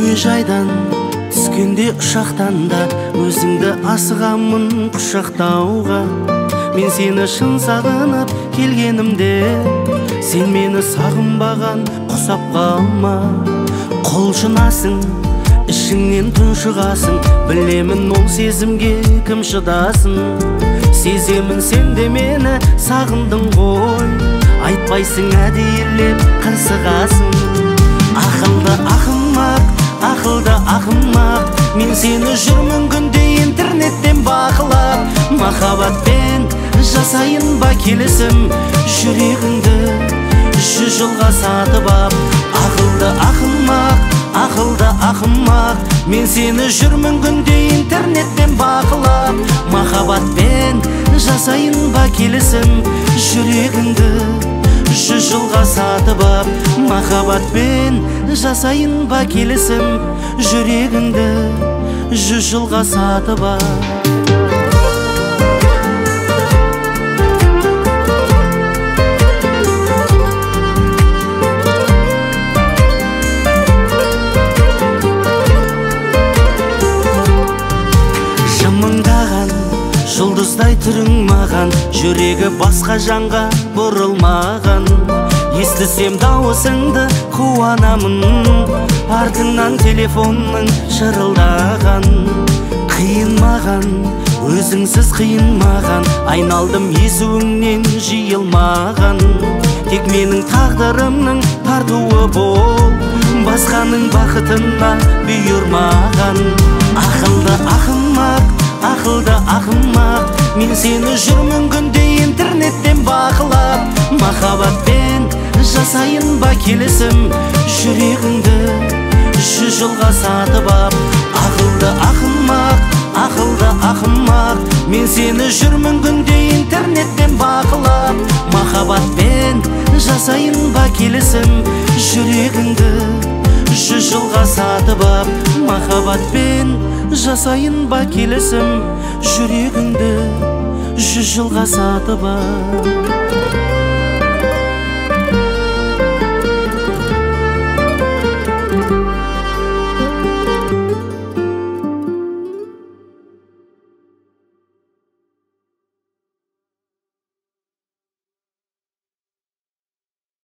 әуежайдан түскенде ұшақтан да өзіңді асығамын құшақтауға. Мен сені шын сағынып келгенімде сен мені сағынбаған құсап қалма. Құлшынасың, ішіңнен тұншығасың, білемін ол сезімге кім шыдасын. Сеземін сен де мені сағындың ғой, айтпайсың әдейілеп қырсығасың. Ақылды ақымақ, ақылды ақымақ, мен сені жүрмін күнде интернеттен бақылап. Махаббатпен жасайын ба келісім, жүрегіңді 100 жылға сатып ап. Ақылды ақымақ, ақылды ақымақ, мен сені жүрмін күнде интернеттен бақылап. Махаббатпен жасайын ба келісім, жүрегіңді 100 жылға сатып ап. Махаббатпен жасайын ба келісім, жүрегіңді 100 жылға сатып ап. Жұлдыздай түрің маған, жүрегі басқа жанға бұрылмаған. Естісем дауысыңды қуанамын, артыңнан телефонның шырылдаған. Қиын маған, өзіңсіз қиын маған, айналдым езуіңнен жиылмаған. Тек менің тағдырымның тартуы бол, басқаның бақытына бұйырмаған. Ақылды ақымақ, ақылды ақымақ, мен сені жүрмін күнде интернеттен бақылап. Махаббатпен жасайын ба келісім, жүрегіңді 100 жылға сатып ап. Ақылды ақымақ, ақылды ақымақ, мен сені жүрмін күнде интернеттен бақылап. Махаббатпен жасайын ба келісім, жүрегіңді 100 жылға сатып ап. Махаббатпен жасайын ба келісім, жүрегіңді 100 жылға сатып ап.